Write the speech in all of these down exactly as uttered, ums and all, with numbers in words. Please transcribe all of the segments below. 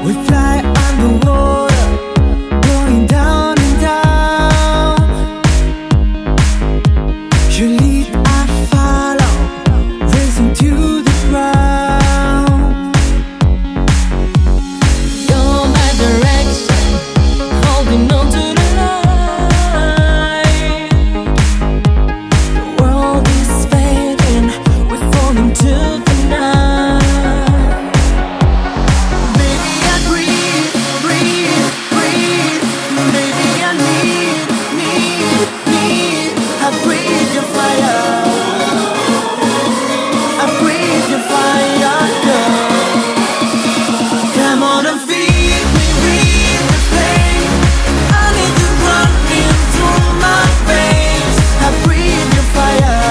We fly underwater, going down and down. You lead, I follow, racing to the ground. You're my direction, holding on to the light. The world is fading, we're falling to the night. Baby, I breathe, breathe, breathe. Baby, I need, need, need. I breathe your fire. I breathe your fire, girl. Come on and feed me, read the flame. I need you running through my veins. I breathe your fire.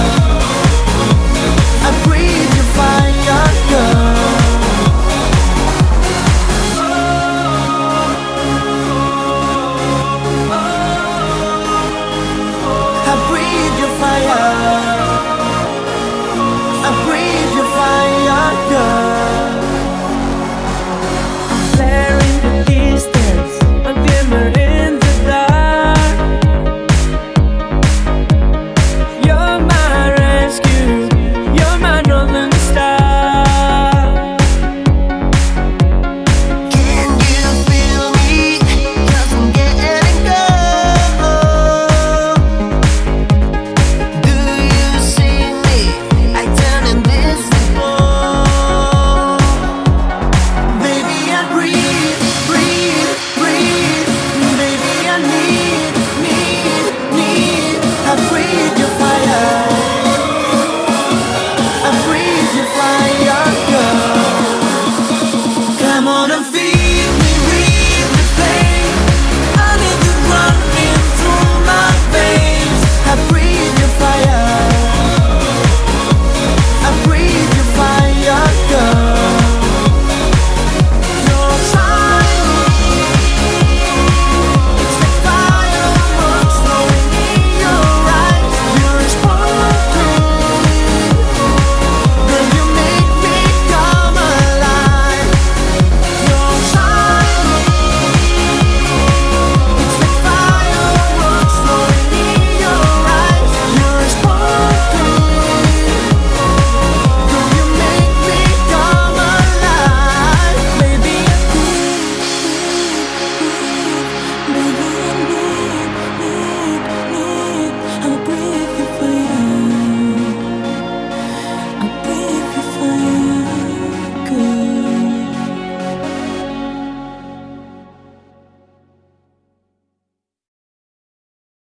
I breathe your fire, girl. I breathe your fire. I breathe your fire, girl. Flare in the distance, a glimmer in the dark. You're my rescue, you're my northern star. Can you feel me? 'Cause I'm getting cold. Do you see me? I turn invisible. Baby, I breathe, breathe, breathe. Baby, I need, need, need. I breathe your fire. I breathe your fire, girl. Come on and feel.